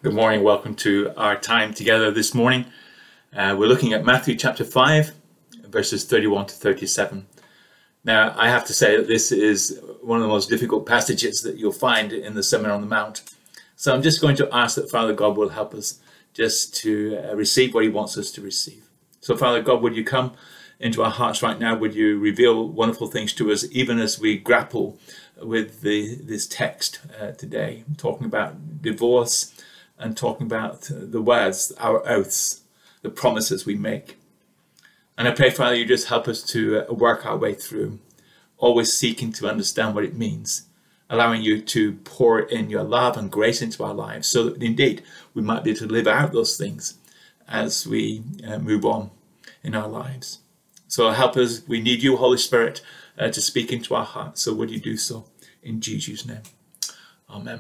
Good morning. Welcome to our time together this morning. We're looking at Matthew chapter 5, verses 31 to 37. Now, I have to say that this is one of the most difficult passages that you'll find in the Sermon on the Mount. So I'm just going to ask that Father God will help us just to receive what he wants us to receive. So Father God, would you come into our hearts right now? Would you reveal wonderful things to us, even as we grapple with this text today, talking about divorce, and talking about the words, our oaths, the promises we make. And I pray, Father, you just help us to work our way through, always seeking to understand what it means, allowing you to pour in your love and grace into our lives so that indeed we might be able to live out those things as we move on in our lives. So help us. We need you, Holy Spirit, to speak into our hearts. So would you do so in Jesus' name? Amen.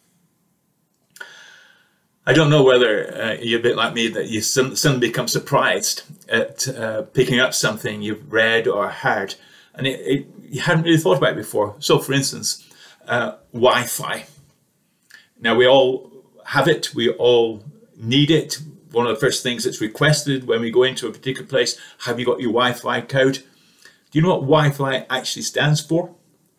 I don't know whether you're a bit like me, that you suddenly become surprised at picking up something you've read or heard, and you hadn't really thought about it before. So, for instance, Wi-Fi. Now, we all have it. We all need it. One of the first things that's requested when we go into a particular place, have you got your Wi-Fi code? Do you know what Wi-Fi actually stands for?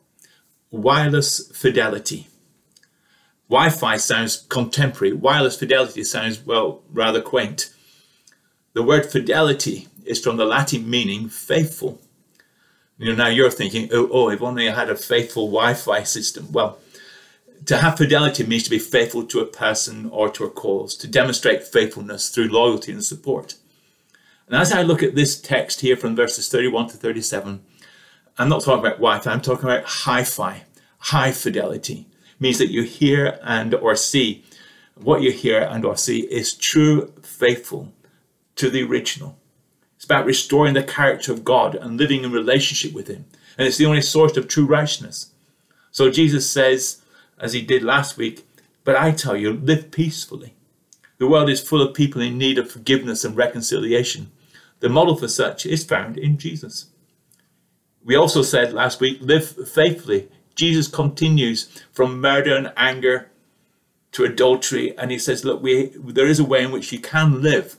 Wireless fidelity. Wi-Fi sounds contemporary. Wireless fidelity sounds, well, rather quaint. The word fidelity is from the Latin meaning faithful. Now you're thinking, oh, if only I had a faithful Wi-Fi system. Well, to have fidelity means to be faithful to a person or to a cause, to demonstrate faithfulness through loyalty and support. And as I look at this text here from verses 31 to 37, I'm not talking about Wi-Fi, I'm talking about hi-fi, high fidelity. Means that you hear and or see, what you hear and or see is true, faithful to the original. It's about restoring the character of God and living in relationship with him. And it's the only source of true righteousness. So Jesus says, as he did last week, but I tell you, live peacefully. The world is full of people in need of forgiveness and reconciliation. The model for such is found in Jesus. We also said last week, live faithfully. Jesus continues from murder and anger to adultery, and he says, look, there is a way in which you can live,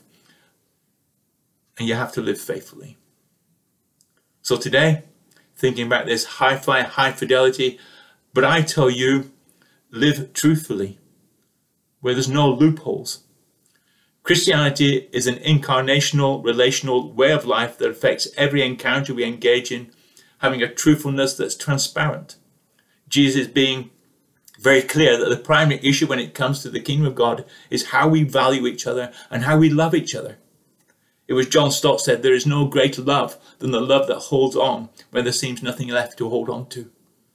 and you have to live faithfully. So today, thinking about this high fidelity, but I tell you, live truthfully, where there's no loopholes. Christianity is an incarnational, relational way of life that affects every encounter we engage in, having a truthfulness that's transparent. Jesus being very clear that the primary issue when it comes to the kingdom of God is how we value each other and how we love each other. It was John Stott said, there is no greater love than the love that holds on when there seems nothing left to hold on to.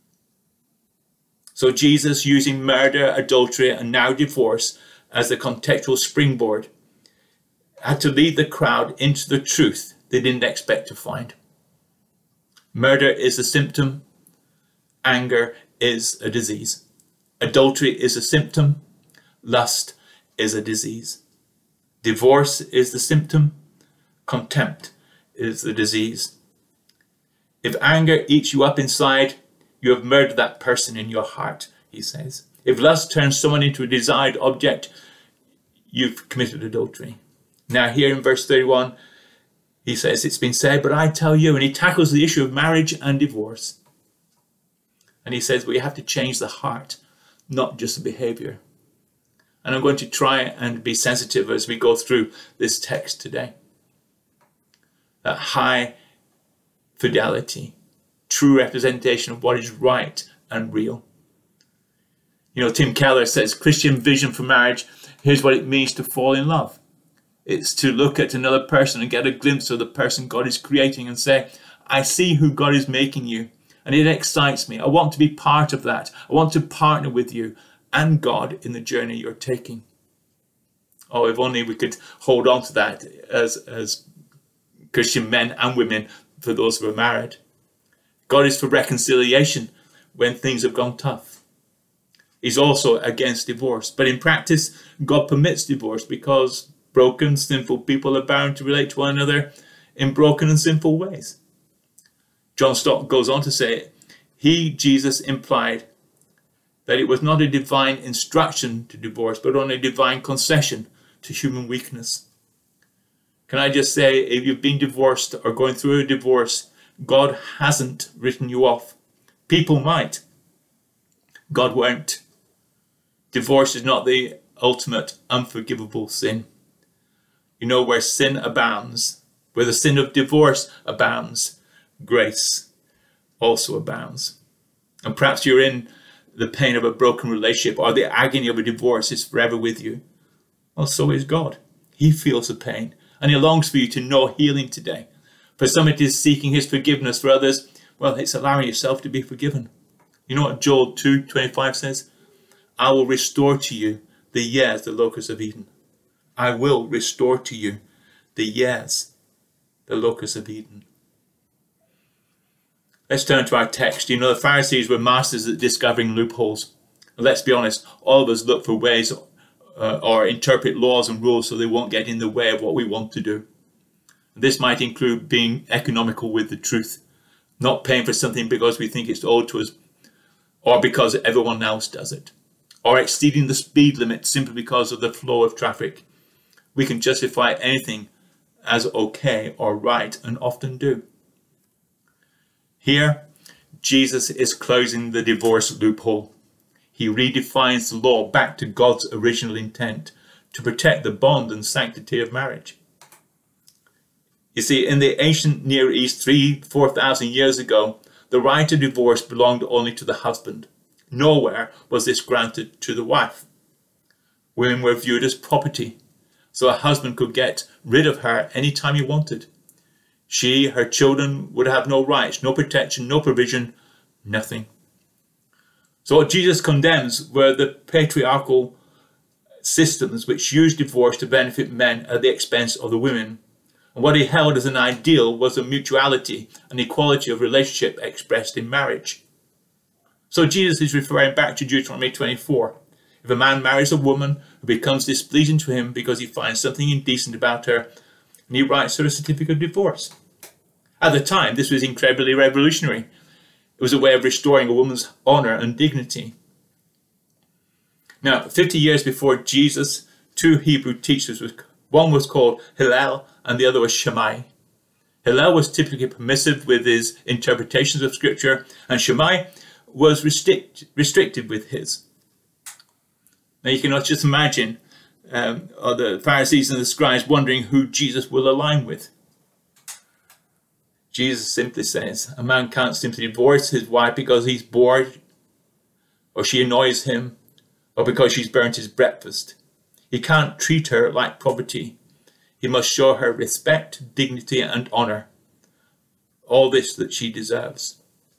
So Jesus, using murder, adultery, and now divorce as the contextual springboard, had to lead the crowd into the truth they didn't expect to find. Murder is a symptom. Anger is a disease. Adultery is a symptom. Lust is a disease. Divorce is the symptom. Contempt is the disease. If anger eats you up inside, you have murdered that person in your heart, he says. If lust turns someone into a desired object, you've committed adultery. Now here in verse 31, he says, it's been said, but I tell you, and he tackles the issue of marriage and divorce. And he says, we have to change the heart, not just the behavior. And I'm going to try and be sensitive as we go through this text today. That high fidelity, true representation of what is right and real. Tim Keller says, Christian vision for marriage, here's what it means to fall in love. It's to look at another person and get a glimpse of the person God is creating and say, I see who God is making you. And it excites me. I want to be part of that. I want to partner with you and God in the journey you're taking. Oh, if only we could hold on to that as Christian men and women, for those who are married. God is for reconciliation when things have gone tough. He's also against divorce. But in practice, God permits divorce because broken, sinful people are bound to relate to one another in broken and sinful ways. John Stott goes on to say, he, Jesus, implied that it was not a divine instruction to divorce, but only a divine concession to human weakness. Can I just say, if you've been divorced or going through a divorce, God hasn't written you off. People might. God won't. Divorce is not the ultimate unforgivable sin. You know, where sin abounds, where the sin of divorce abounds, grace also abounds. And perhaps you're in the pain of a broken relationship, or the agony of a divorce is forever with you. Well, so is God. He feels the pain, and he longs for you to know healing today. For some it is seeking his forgiveness. For others, well, it's allowing yourself to be forgiven. You know what Joel 2:25 says? I will restore to you the years the locusts have eaten. I will restore to you the years the locusts have eaten. Let's turn to our text. You know, the Pharisees were masters at discovering loopholes. And let's be honest, all of us look for ways or interpret laws and rules so they won't get in the way of what we want to do. This might include being economical with the truth, not paying for something because we think it's owed to us or because everyone else does it, or exceeding the speed limit simply because of the flow of traffic. We can justify anything as okay or right, and often do. Here, Jesus is closing the divorce loophole. He redefines the law back to God's original intent to protect the bond and sanctity of marriage. You see, in the ancient Near East, 4,000 years ago, the right to divorce belonged only to the husband. Nowhere was this granted to the wife. Women were viewed as property, so a husband could get rid of her any time he wanted. She, her children, would have no rights, no protection, no provision, nothing. So what Jesus condemns were the patriarchal systems which used divorce to benefit men at the expense of the women. And what he held as an ideal was the mutuality and equality of relationship expressed in marriage. So Jesus is referring back to Deuteronomy 24. If a man marries a woman who becomes displeasing to him because he finds something indecent about her, and he writes her a certificate of divorce. At the time, this was incredibly revolutionary. It was a way of restoring a woman's honor and dignity. Now, 50 years before Jesus, two Hebrew teachers, one was called Hillel and the other was Shammai. Hillel was typically permissive with his interpretations of Scripture, and Shammai was restricted with his. Now you cannot just imagine the Pharisees and the scribes wondering who Jesus will align with. Jesus simply says, a man can't simply divorce his wife because he's bored, or she annoys him, or because she's burnt his breakfast. He can't treat her like property. He must show her respect, dignity, and honor. All this that she deserves.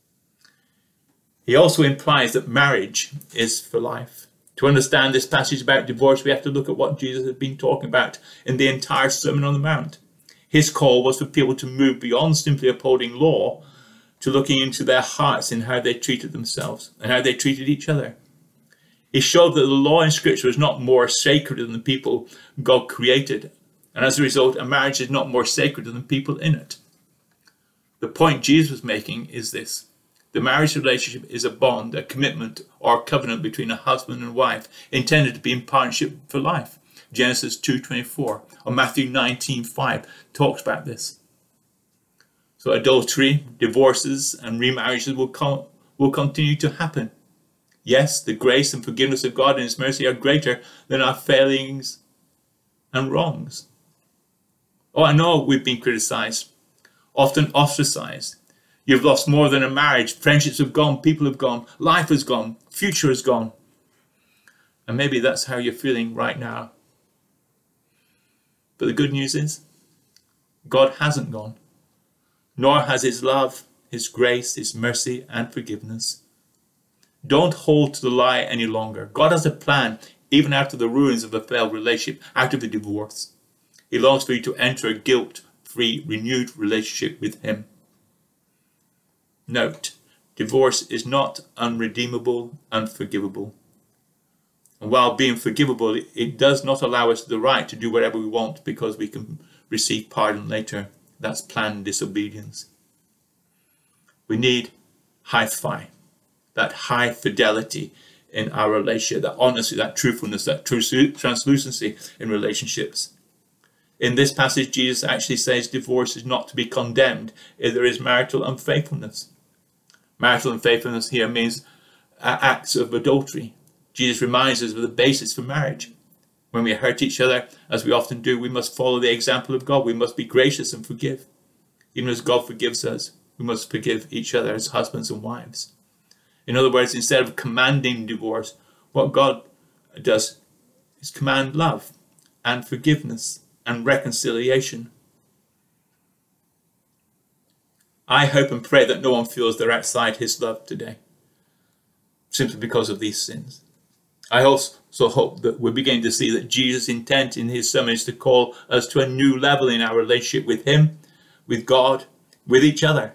He also implies that marriage is for life. To understand this passage about divorce, we have to look at what Jesus has been talking about in the entire Sermon on the Mount. His call was for people to move beyond simply upholding law to looking into their hearts in how they treated themselves and how they treated each other. He showed that the law in Scripture is not more sacred than the people God created, and as a result, a marriage is not more sacred than the people in it. The point Jesus was making is this. The marriage relationship is a bond, a commitment, or a covenant between a husband and wife intended to be in partnership for life. Genesis 2:24 or Matthew 19:5 talks about this. So adultery, divorces, and remarriages will continue to happen. Yes, the grace and forgiveness of God and His mercy are greater than our failings and wrongs. Oh, I know we've been criticized, often ostracized. You've lost more than a marriage. Friendships have gone, people have gone, life has gone, future has gone. And maybe that's how you're feeling right now. But the good news is, God hasn't gone, nor has His love, His grace, His mercy, and forgiveness. Don't hold to the lie any longer. God has a plan, even after the ruins of a failed relationship, after the divorce. He longs for you to enter a guilt-free, renewed relationship with Him. Note, divorce is not unredeemable, unforgivable. And while being forgivable, it does not allow us the right to do whatever we want because we can receive pardon later. That's planned disobedience. We need high-fi, that high fidelity in our relationship, that honesty, that truthfulness, that translucency in relationships. In this passage, Jesus actually says divorce is not to be condemned if there is marital unfaithfulness. Marital unfaithfulness here means acts of adultery. Jesus reminds us of the basis for marriage. When we hurt each other, as we often do, we must follow the example of God. We must be gracious and forgive. Even as God forgives us, we must forgive each other as husbands and wives. In other words, instead of commanding divorce, what God does is command love and forgiveness and reconciliation. I hope and pray that no one feels they're outside his love today, simply because of these sins. I also hope that we're beginning to see that Jesus' intent in his sermon is to call us to a new level in our relationship with him, with God, with each other.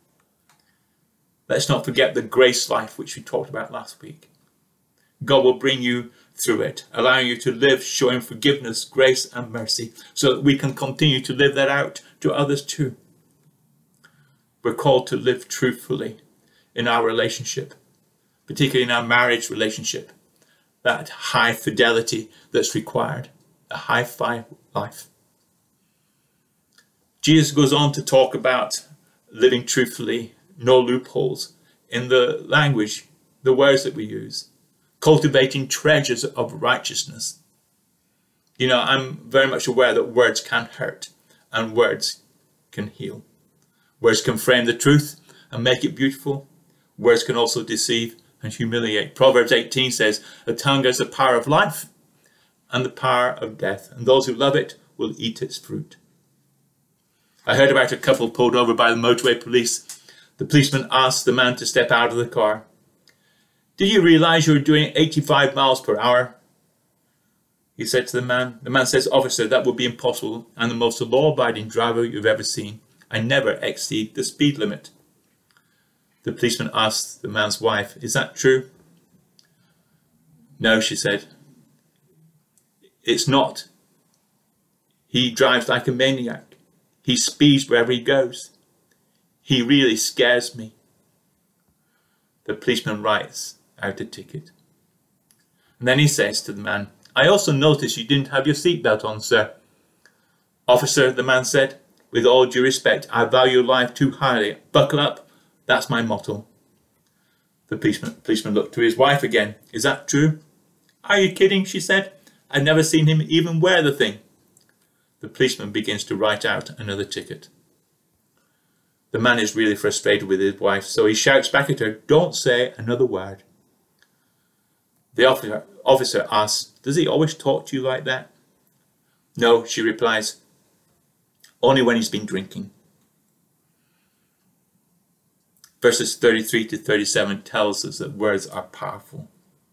Let's not forget the grace life which we talked about last week. God will bring you through it, allowing you to live showing forgiveness, grace and mercy, so that we can continue to live that out to others too. We're called to live truthfully in our relationship, particularly in our marriage relationship, that high fidelity that's required, a high-fi life. Jesus goes on to talk about living truthfully, no loopholes in the language, the words that we use, cultivating treasures of righteousness. You know, I'm very much aware that words can hurt and words can heal. Words can frame the truth and make it beautiful. Words can also deceive and humiliate. Proverbs 18 says, the tongue has the power of life and the power of death, and those who love it will eat its fruit. I heard about a couple pulled over by the motorway police. The policeman asked the man to step out of the car. Did you realize you were doing 85 miles per hour? He said to the man. The man says, officer, that would be impossible. I'm the most law-abiding driver you've ever seen. I never exceed the speed limit. The policeman asked the man's wife, is that true? No, she said. It's not. He drives like a maniac. He speeds wherever he goes. He really scares me. The policeman writes out a ticket. And then he says to the man, I also noticed you didn't have your seatbelt on, sir. Officer, the man said, with all due respect, I value life too highly. Buckle up. That's my motto. The policeman looked to his wife again. Is that true? Are you kidding? She said. I've never seen him even wear the thing. The policeman begins to write out another ticket. The man is really frustrated with his wife, so he shouts back at her, don't say another word. The officer asks, does he always talk to you like that? No, she replies, only when he's been drinking. Verses 33 to 37 tells us that words are powerful.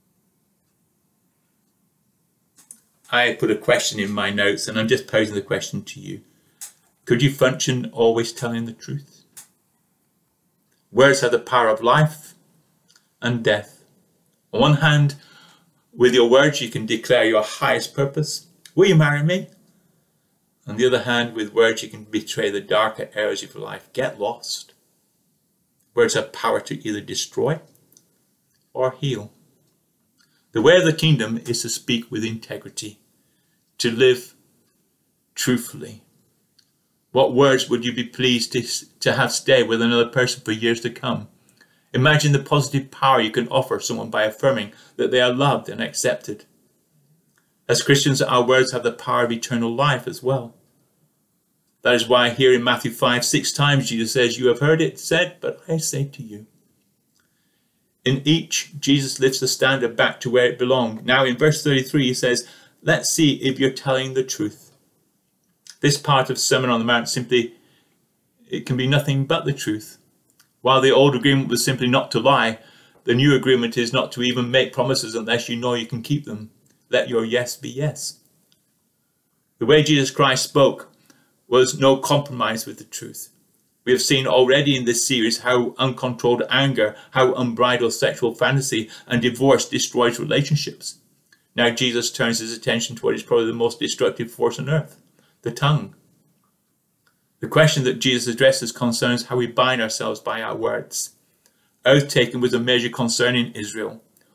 I put a question in my notes and I'm just posing the question to you. Could you function always telling the truth? Words have the power of life and death. On one hand, with your words you can declare your highest purpose. Will you marry me? On the other hand, with words you can betray the darker areas of your life. Get lost. Words have power to either destroy or heal. The way of the kingdom is to speak with integrity, to live truthfully. What words would you be pleased to have stay with another person for years to come? Imagine the positive power you can offer someone by affirming that they are loved and accepted. As Christians, our words have the power of eternal life as well. That is why here in Matthew 5, 6 times Jesus says, you have heard it said, but I say to you. In each, Jesus lifts the standard back to where it belonged. Now in verse 33, he says, let's see if you're telling the truth. This part of Sermon on the Mount it can be nothing but the truth. While the old agreement was simply not to lie, the new agreement is not to even make promises unless you know you can keep them. Let your yes be yes. The way Jesus Christ spoke was no compromise with the truth. We have seen already in this series how uncontrolled anger, how unbridled sexual fantasy and divorce destroys relationships. Now Jesus turns his attention to what is probably the most destructive force on earth, the tongue. The question that Jesus addresses concerns how we bind ourselves by our words. Oath taken was a major concern in Israel.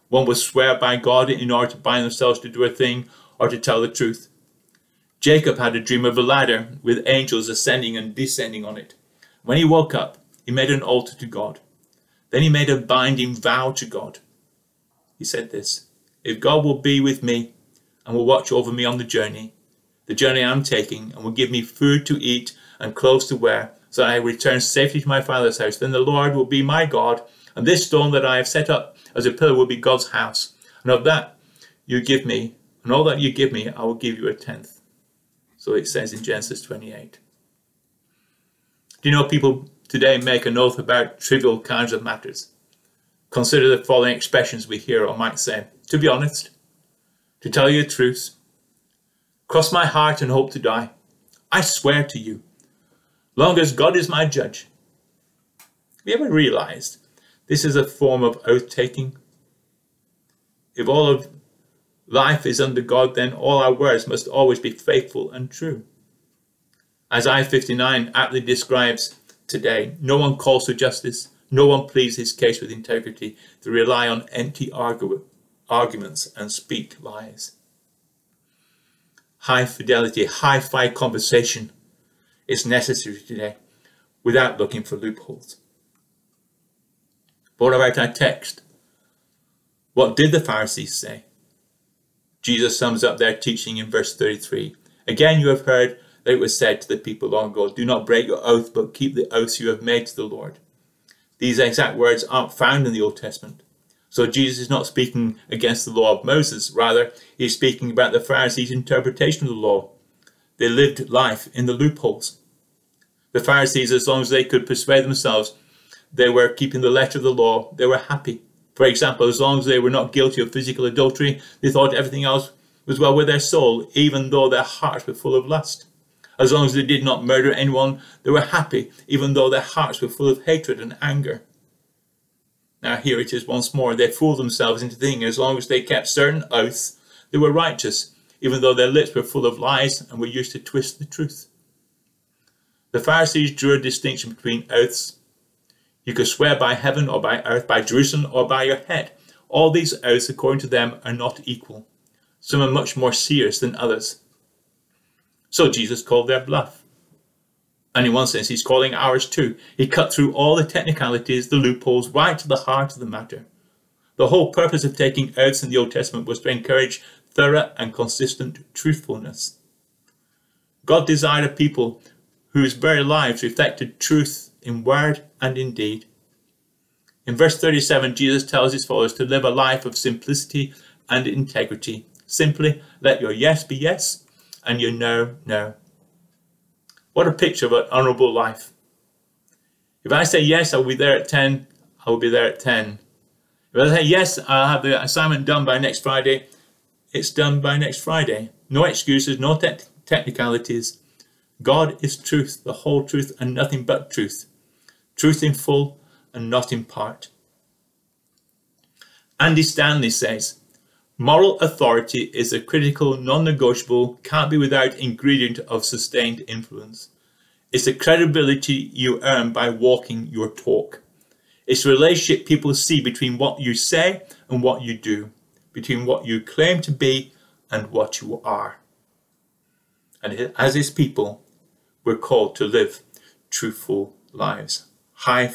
One will swear by God in order to bind themselves to do a thing or to tell the truth. Jacob had a dream of a ladder with angels ascending and descending on it. When he woke up, he made an altar to God. Then he made a binding vow to God. He said this, "If God will be with me and will watch over me on the journey I'm taking, and will give me food to eat and clothes to wear, so I return safely to my father's house, then the Lord will be my God, and this stone that I have set up as a pillar will be God's house. And of that you give me, and all that you give me, I will give you a tenth." So it says in Genesis 28. Do you know people today make an oath about trivial kinds of matters? Consider the following expressions we hear or might say. To be honest, to tell you the truth, cross my heart and hope to die, I swear to you, long as God is my judge. Have you ever realized this is a form of oath-taking? If all of life is under God, then all our words must always be faithful and true. Isaiah 59 aptly describes today, no one calls to justice, no one pleads his case with integrity. They rely on empty arguments and speak lies. High fidelity, hi-fi conversation is necessary today without looking for loopholes. But what about our text? What did the Pharisees say? Jesus sums up their teaching in verse 33. Again, you have heard that it was said to the people long ago, do not break your oath, but keep the oaths you have made to the Lord. These exact words aren't found in the Old Testament. So Jesus is not speaking against the law of Moses. Rather, he's speaking about the Pharisees' interpretation of the law. They lived life in the loopholes. The Pharisees, as long as they could persuade themselves they were keeping the letter of the law, they were happy. For example, as long as they were not guilty of physical adultery, they thought everything else was well with their soul, even though their hearts were full of lust. As long as they did not murder anyone, they were happy, even though their hearts were full of hatred and anger. Now here it is once more. They fooled themselves into thinking as long as they kept certain oaths, they were righteous, even though their lips were full of lies and were used to twist the truth. The Pharisees drew a distinction between oaths. You could swear by heaven or by earth, by Jerusalem or by your head. All these oaths, according to them, are not equal. Some are much more serious than others. So Jesus called their bluff. And in one sense, he's calling ours too. He cut through all the technicalities, the loopholes, right to the heart of the matter. The whole purpose of taking oaths in the Old Testament was to encourage thorough and consistent truthfulness. God desired a people whose very lives reflected truth in word and in deed. In verse 37, Jesus tells his followers to live a life of simplicity and integrity. Simply let your yes be yes and your no, no. What a picture of an honourable life. If I say yes, I'll be there at 10, I will be there at 10. If I say yes, I'll have the assignment done by next Friday, it's done by next Friday. No excuses, no technicalities. God is truth, the whole truth and nothing but truth. Truth in full and not in part. Andy Stanley says, moral authority is a critical, non-negotiable, can't be without ingredient of sustained influence. It's the credibility you earn by walking your talk. It's the relationship people see between what you say and what you do, between what you claim to be and what you are. And as his people, we're called to live truthful lives, high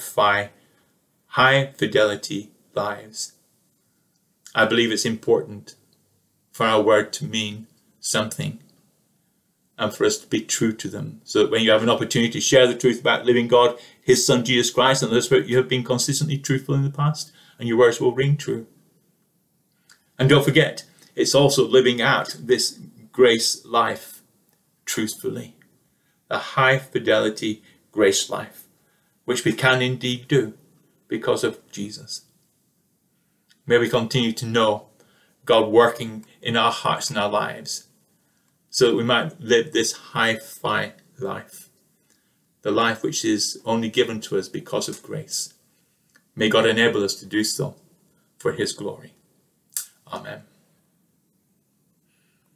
fidelity lives. I believe it's important for our word to mean something and for us to be true to them, so that when you have an opportunity to share the truth about living God, his Son Jesus Christ, and the Spirit, you have been consistently truthful in the past and your words will ring true. And don't forget, it's also living out this grace life truthfully, a high fidelity grace life, which we can indeed do because of Jesus. May we continue to know God working in our hearts and our lives so that we might live this high-fi life, the life which is only given to us because of grace. May God enable us to do so for his glory. Amen.